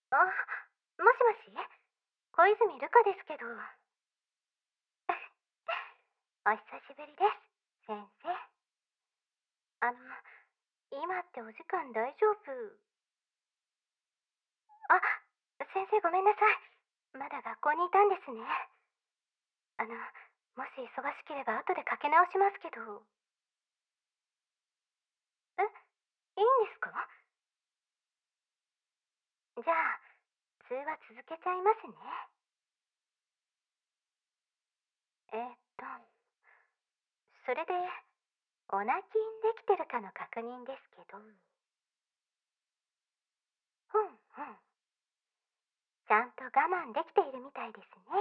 あ、もしもし、小泉瑠香ですけど。お久しぶりです、先生。あの、今ってお時間大丈夫？あ、先生ごめんなさい。まだ学校にいたんですね。もし忙しければ後でかけ直しますけど。え、いいんですか？じゃあ、通話続けちゃいますね。えーっと、それで、お泣きできてるかの確認ですけど。ふんふん。ちゃんと我慢できているみたいですね。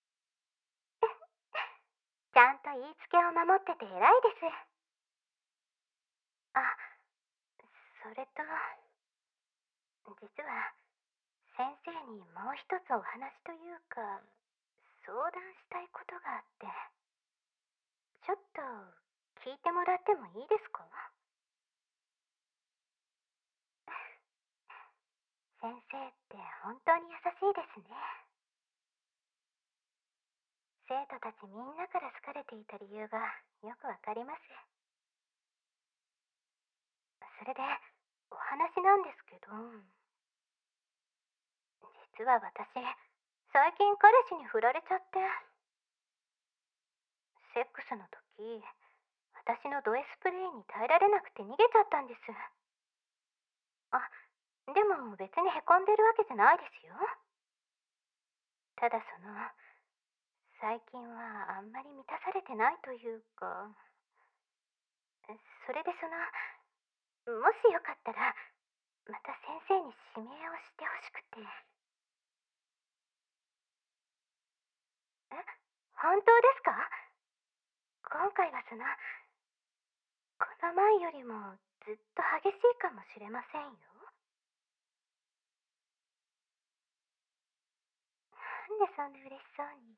ちゃんと言いつけを守ってて偉いです。あ、それと、実は、先生にもう一つお話というか、相談したいことがあって、ちょっと聞いてもらってもいいですか？先生って本当に優しいですね。生徒たちみんなから好かれていた理由がよくわかります。それで、お話なんですけど、実は私、最近彼氏に振られちゃって、セックスの時、私のド S プレイに耐えられなくて逃げちゃったんです。あ、でも別にへこんでるわけじゃないですよ。ただ最近はあんまり満たされてないというか、それでもしよかったら、また先生に指名をしてほしくて。え、本当ですか？今回はこの前よりもずっと激しいかもしれませんよ。なんでそんな嬉しそうに。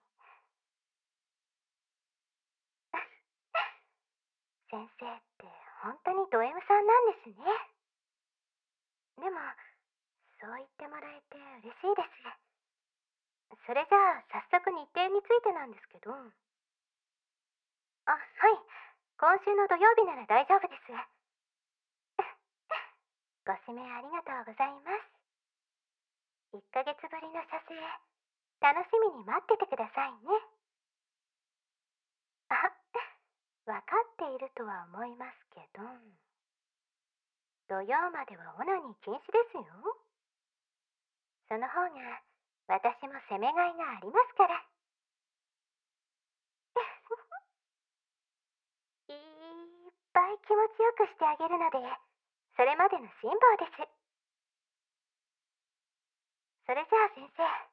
先生って本当にド M さんなんですね。でも、そう言ってもらえて嬉しいです。それじゃあ、早速日程についてなんですけど。あ、はい。今週の土曜日なら大丈夫です。ご指名ありがとうございます。1ヶ月ぶりの写生、楽しみに待っててくださいね。あ、わかっているとは思いますけど、土曜まではオナニー禁止ですよ。その方が、私も責めがいがありますから。いっぱい気持ちよくしてあげるので、それまでの辛抱です。それじゃあ先生。